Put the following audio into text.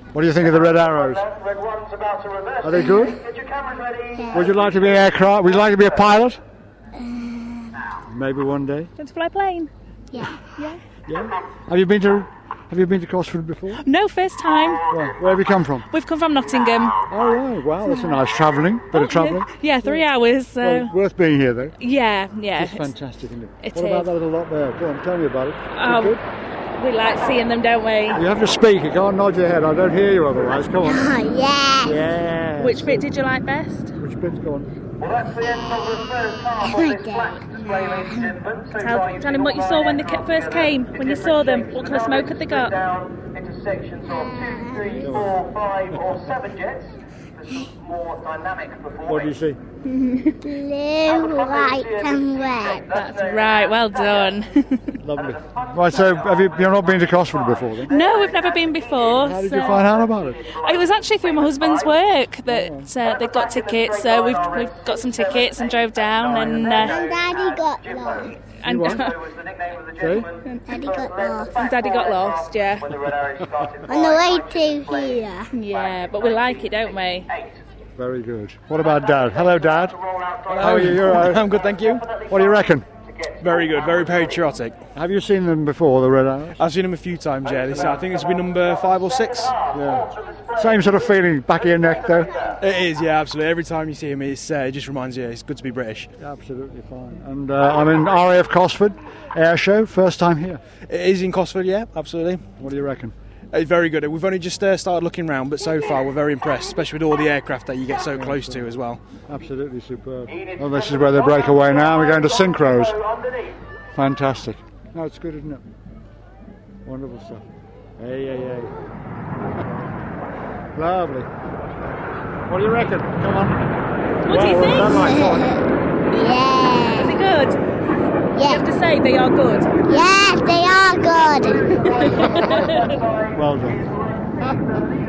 What do you think of the Red Arrows? Are they good? Yeah. Would you like to be an aircraft? Would you like to be a pilot? Maybe one day. Want to fly a plane? Yeah. Yeah. Have you been to Cosford before? No, first time. Well, where have you come from? We've come from Nottingham. Oh right. Wow, that's a nice travelling. Bit of travelling. Yeah, 3 hours. So. Well, worth being here though. Yeah. It's fantastic, isn't it? It What about is. that little lot there? Go on, tell me about it. Oh, Good? we like seeing them, don't we? You have to speak. You can't nod your head. I don't hear you otherwise. Come on. Oh, yeah. Yeah. Which bit did you like best? Which bit's go on? Well, that's the end of the first half of this flash display, ladies and gentlemen. So Tell him what you saw when they first came, when you saw them. What kind of smoke had they got? Down into sections of 2, 3, 4, 5 or 7 jets for some more dynamic performance. What do you see? Blue, white and red. That's right, well done. Lovely. Right, so you've not been to Cosford before then? No, we've never been before. How did you find out about it? It was actually through my husband's work that they got tickets, so we've got some tickets and drove down And Daddy got lost. and Was the nickname of the gentleman. Daddy got lost. Daddy got lost, yeah. When the Red Arrows started On the way to here. Yeah, but we like it, don't we? Very good. What about Dad? Hello, Dad. How are you? You're all right? I'm good, thank you. What do you reckon? Very good, very patriotic. Have you seen them before, the Red Arrows? I've seen them a few times, yeah. I think this will be number 5 or 6. Yeah. Same sort of feeling back of your neck, though? It is, yeah, absolutely. Every time you see him, it just reminds you it's good to be British. Absolutely fine. And I'm in RAF Cosford Air Show, first time here. It is in Cosford, yeah, absolutely. What do you reckon? It's very good. We've only just started looking round, but so far we're very impressed, especially with all the aircraft that you get so close to as well. Absolutely superb. Well, this is where they break away now. We're going to synchros. Fantastic. No, it's good, isn't it? Wonderful stuff. Hey. Lovely. What do you reckon? Come on. What do you think? Yeah. Is it good? You have Yeah. to say they are good. Yes, they are good. Well done.